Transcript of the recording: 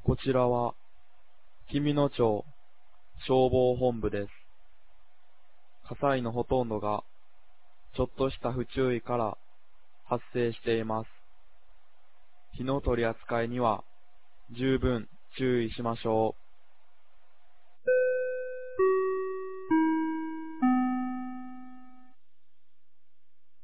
こちらは、紀美野町消防本部です。火災のほとんどが、ちょっとした不注意から発生しています。火の取り扱いには十分注意しましょう。